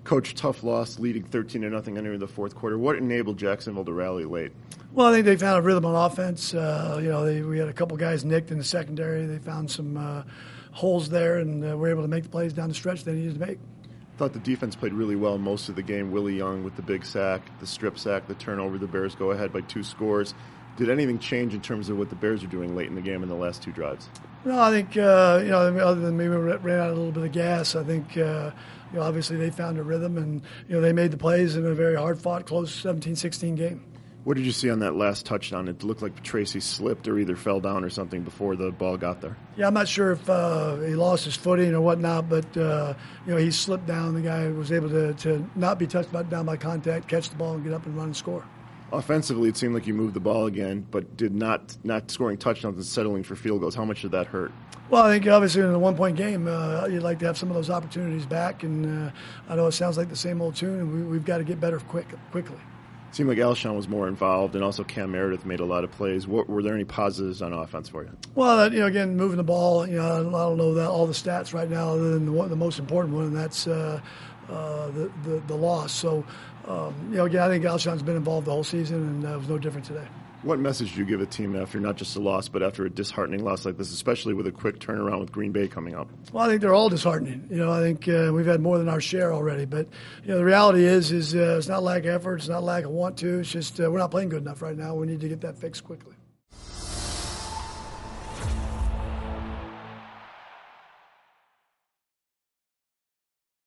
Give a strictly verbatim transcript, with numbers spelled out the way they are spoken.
Coach, tough loss, leading thirteen to nothing entering the fourth quarter. What enabled Jacksonville to rally late? Well, I think they found a rhythm on offense. Uh, you know, they, we had a couple guys nicked in the secondary. They found some uh, holes there, and uh, were able to make the plays down the stretch they needed to make. Thought the defense played really well most of the game. Willie Young with the big sack, the strip sack, the turnover. The Bears go ahead by two scores. Did anything change in terms of what the Bears are doing late in the game in the last two drives? No, I think, uh, you know, other than maybe ran out a little bit of gas, I think, uh, you know, obviously they found a rhythm and, you know, they made the plays in a very hard-fought, close seventeen sixteen game. What did you see on that last touchdown? It looked like Tracy slipped or either fell down or something before the ball got there. Yeah, I'm not sure if uh, he lost his footing or whatnot, but, uh, you know, he slipped down. The guy was able to, to not be touched by, down by contact, catch the ball, and get up and run and score. Offensively, it seemed like you moved the ball again, but did not not scoring touchdowns and settling for field goals. How much did that hurt? Well, I think obviously in a one-point game, uh, you'd like to have some of those opportunities back, and uh, I know it sounds like the same old tune, and we, we've got to get better quick, quickly. It seemed like Alshon was more involved, and also Cam Meredith made a lot of plays. What, were there any positives on offense for you? Well, you know, again, moving the ball, you know, I don't know that all the stats right now other than the, one, the most important one, and that's uh, uh, the, the, the loss. So, um, you know, again, I think Alshon's been involved the whole season, and uh, it was no different today. What message do you give a team after not just a loss, but after a disheartening loss like this, especially with a quick turnaround with Green Bay coming up? Well, I think they're all disheartening. You know, I think uh, we've had more than our share already. But, you know, the reality is, is uh, it's not lack of effort. It's not lack of want to. It's just uh, we're not playing good enough right now. We need to get that fixed quickly.